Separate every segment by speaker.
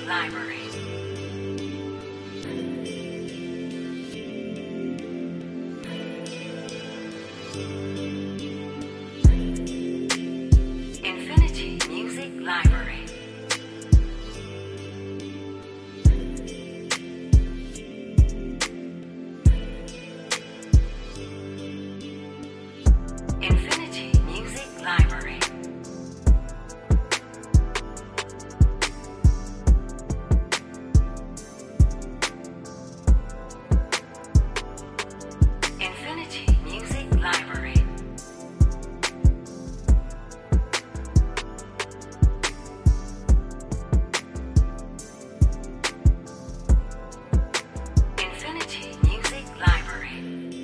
Speaker 1: Library. Infinity Music Library. Infinity Music Library. Infinity Music Library. Infinity Music Library.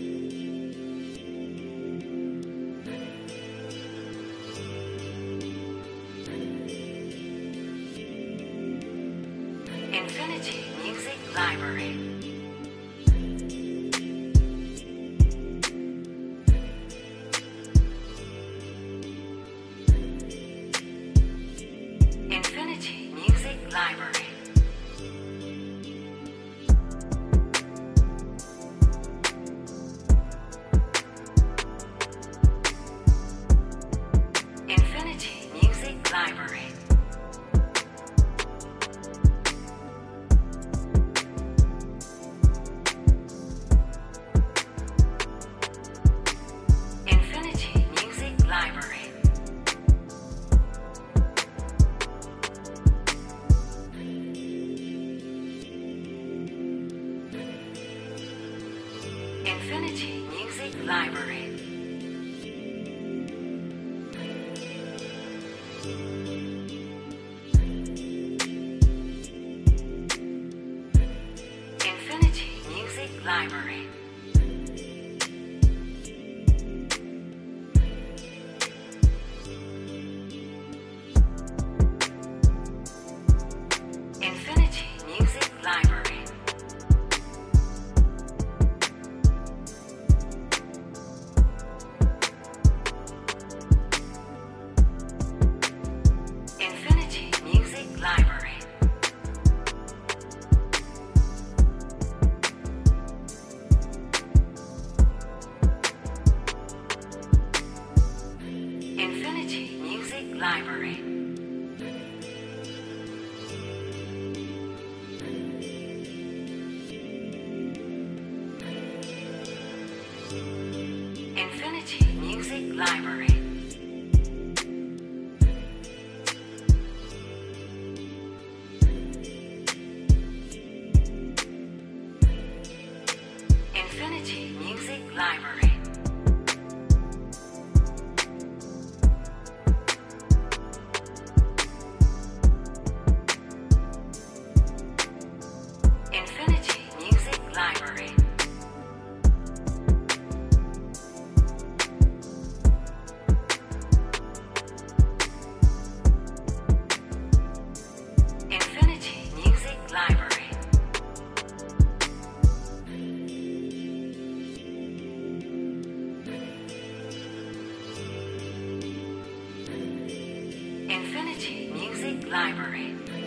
Speaker 1: Infinity Music Library. Infinity Music Library. Infinity Music Library. Infinity Music Library. Infinity Music Library. Infinity Music Library. Infinity Music Library. Infinity Music Library. Infinity Music Library. Infinity Music Library. Infinity Music Library. Infinity Music Library. Infinity Music Library. Infinity Music Library.